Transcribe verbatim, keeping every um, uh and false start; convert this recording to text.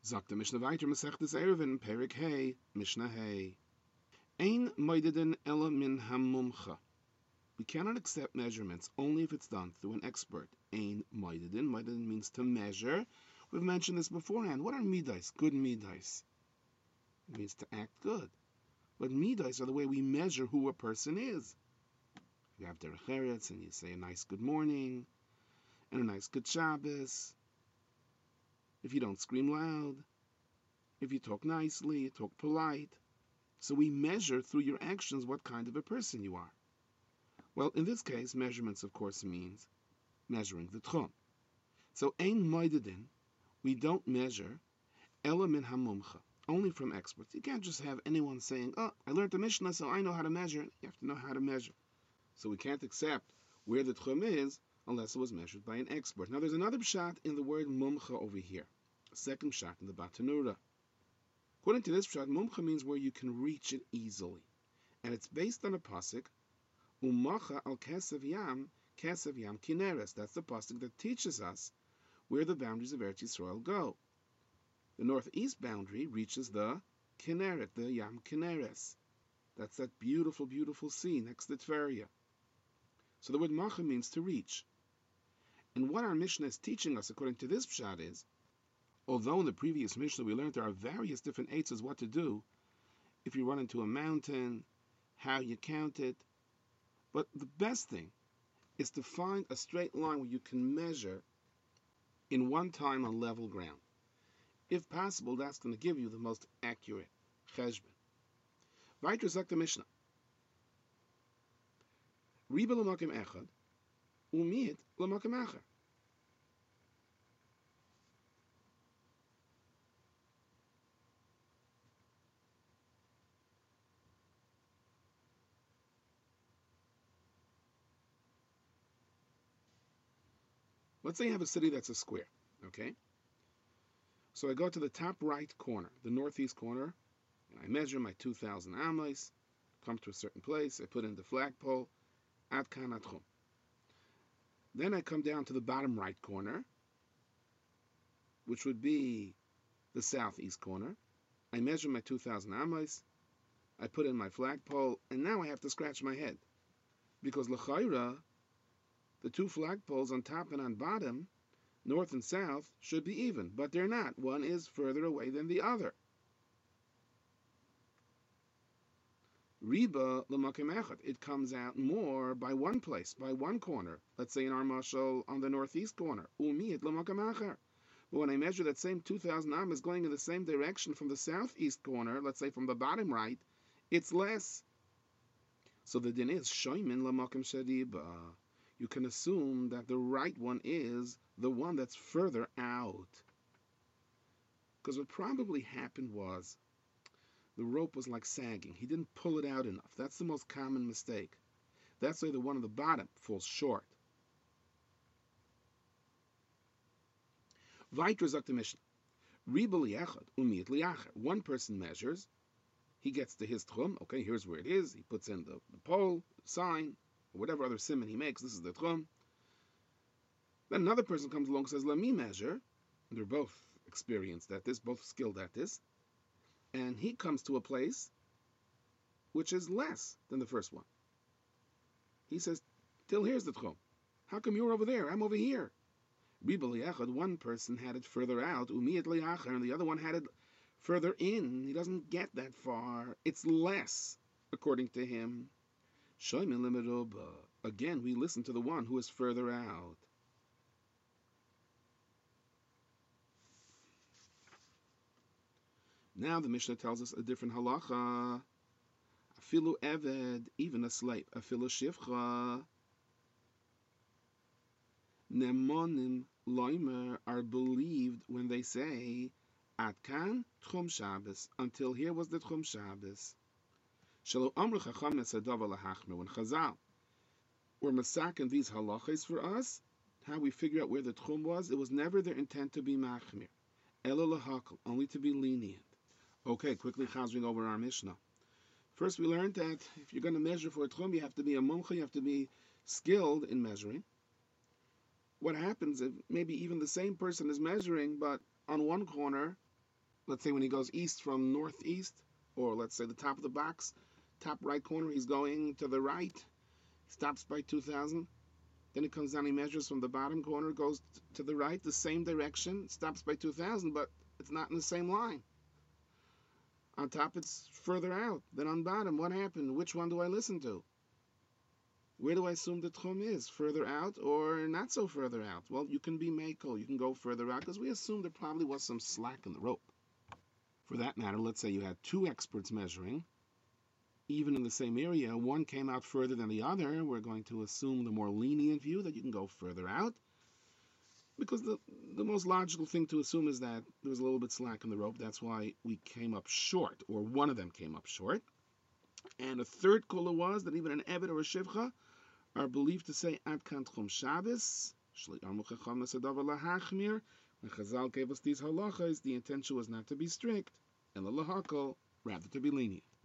Sagt der Mishnah weiter, Masechtes Eruvin, Perik Hey, Mishnah Hey. Ein moideden ela min hamumcha. We cannot accept measurements only if it's done through an expert. Ein moideden. Moideden means to measure. We've mentioned this beforehand. What are midais? Good midais. It means to act good. But midais are the way we measure who a person is. You have derech eretz and you say a nice good morning and a nice good Shabbos. If you don't scream loud, if you talk nicely, you talk polite. So we measure through your actions what kind of a person you are. Well, in this case, measurements, of course, means measuring the tchum. So, ein moidedin, we don't measure ela min hamumcha, only from experts. You can't just have anyone saying, oh, I learned the Mishnah, so I know how to measure. You have to know how to measure. So we can't accept where the tchum is unless it was measured by an expert. Now, there's another pshat in the word mumcha over here, a second pshat in the Batanura. According to this pshat, mumcha means where you can reach it easily. And it's based on a pasuk, umacha al kesev yam, kesev yam kineres. That's the pasuk that teaches us where the boundaries of Eretz Yisrael go. The northeast boundary reaches the Kinneret, the Yam Kineres. That's that beautiful, beautiful sea next to Tveria. So the word macha means to reach. And what our Mishnah is teaching us, according to this pshat, is, although in the previous Mishnah we learned there are various different eitzes what to do, if you run into a mountain, how you count it, but the best thing is to find a straight line where you can measure in one time on level ground. If possible, that's going to give you the most accurate cheshbon. Weiter sagt der Mishnah. Riba l'makim echad, u'mi'it l'makim acher. Let's say you have a city that's a square, okay? So I go to the top right corner, the northeast corner, and I measure my two thousand amos, come to a certain place, I put in the flagpole, ad kan ad chum. Then I come down to the bottom right corner, which would be the southeast corner. I measure my two thousand amos, I put in my flagpole, and now I have to scratch my head. Because l'chayra, the two flagpoles on top and on bottom, north and south, should be even, but they're not. One is further away than the other. Riba l'makim echad. It comes out more by one place, by one corner. Let's say in our mashal on the northeast corner. U'mi'it l'makim acher. But when I measure that same two thousand amos going in the same direction from the southeast corner, let's say from the bottom right, it's less. So the din is shoymin l'makim shariba. You can assume that the right one is the one that's further out. Because what probably happened was the rope was like sagging. He didn't pull it out enough. That's the most common mistake. That's why the one on the bottom falls short. Weiter sagt the Mishnah. Riba li'echad u'mi'it li'acher. One person measures. He gets to his tchum. Okay, here's where it is. He puts in the, the pole, the sign, or whatever other simon he makes. This is the tchum. Then another person comes along and says, let me measure. And they're both experienced at this, both skilled at this. And he comes to a place which is less than the first one. He says, till here's the tchum. How come you're over there? I'm over here. Riba li'echad, one person had it further out, u'mi'it li'acher, and the other one had it further in. He doesn't get that far. It's less, according to him. Shoymin l'meroba. Again, we listen to the one who is further out. Now the Mishnah tells us a different halacha. Afilu eved, even a slave. Afilu shivcha. Nemonim loimer are believed when they say, Atkan tchum Shabbos, until here was the tchum Shabbos. Shalo amru chacham esadav lahachmer. When Chazal were masakin these halachas for us, how we figure out where the tchum was, it was never their intent to be machmir. Elo lahakal, only to be lenient. Okay, quickly chazring over our Mishnah. First, we learned that if you're going to measure for a tchum, you have to be a mumcha, you have to be skilled in measuring. What happens if maybe even the same person is measuring, but on one corner let's say when he goes east from northeast, or let's say the top of the box, top right corner, he's going to the right, stops by two thousand. Then he comes down, he measures from the bottom corner, goes to the right, the same direction, stops by two thousand, but it's not in the same line. On top, it's further out than on bottom. What happened? Which one do I listen to? Where do I assume the tchum is? Further out or not so further out? Well, you can be mako. You can go further out because we assume there probably was some slack in the rope. For that matter, let's say you had two experts measuring. Even in the same area, one came out further than the other. We're going to assume the more lenient view that you can go further out. Because the, the most logical thing to assume is that there was a little bit slack in the rope. That's why we came up short, or one of them came up short. And a third kula was that even an Eved or a Shivcha are believed to say Ad Kan Tchum Shabbos. When Chazal gave us these halachas, the intention was not to be strict, and the lahakal, rather to be lenient.